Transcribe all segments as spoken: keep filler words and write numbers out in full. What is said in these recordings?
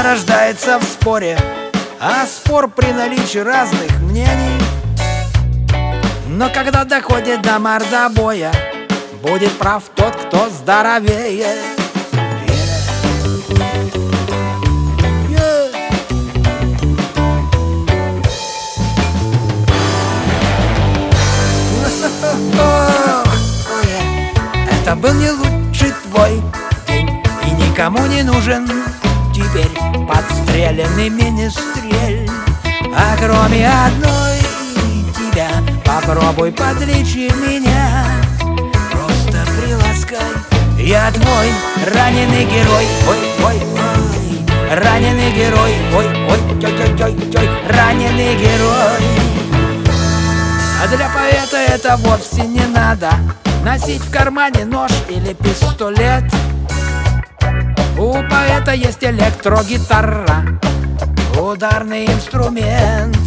рождается в споре, а спор при наличии разных мнений. Но когда доходит до мордобоя, будет прав тот, кто здоровее. Это был не лучший твой день, и никому не нужен теперь подстреленный министрель. А кроме одной тебя, попробуй подлечи меня, просто приласкай. Я твой раненый герой, ой-ой-ой, раненый герой, ой-ой-ой-ой-ой, раненый герой. А для поэта это вовсе не надо носить в кармане нож или пистолет. У поэта есть электрогитара, ударный инструмент.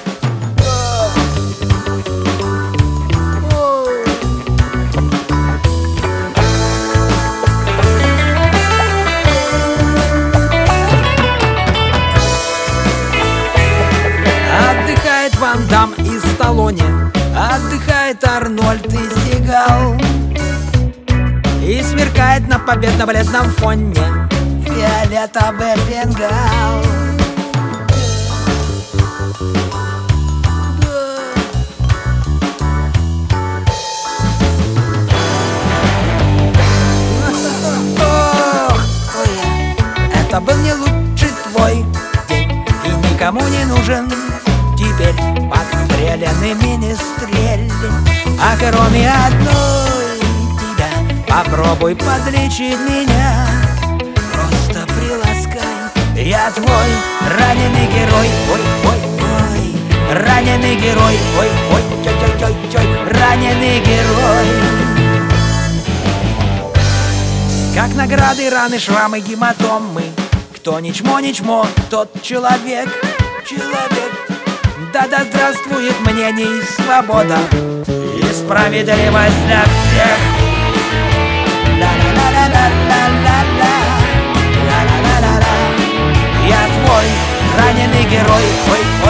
Отдыхает Ван Дамм и Сталлоне, отдыхает Арнольд и Сигал, и сверкает на победно-бледном фоне фиолетовый фингал. Это был не лучший твой день, и никому не нужен теперь подстреленный министрель. А кроме одной тебя, попробуй подлечить меня, просто приласкай. Я твой раненый герой, ой-ой-ой, раненый герой, ой-ой-ой-ой-ой, раненый герой. Как награды, раны, шрамы, гематомы, кто ни чмо, ни чмо, тот человек, человек. Да-да здравствует мнение и свобода, и справедливость для всех. Ла-ла-ла-ла-ла-ла-ла-ла, ла-ла-ла-ла-ла. Я твой раненый герой, ой,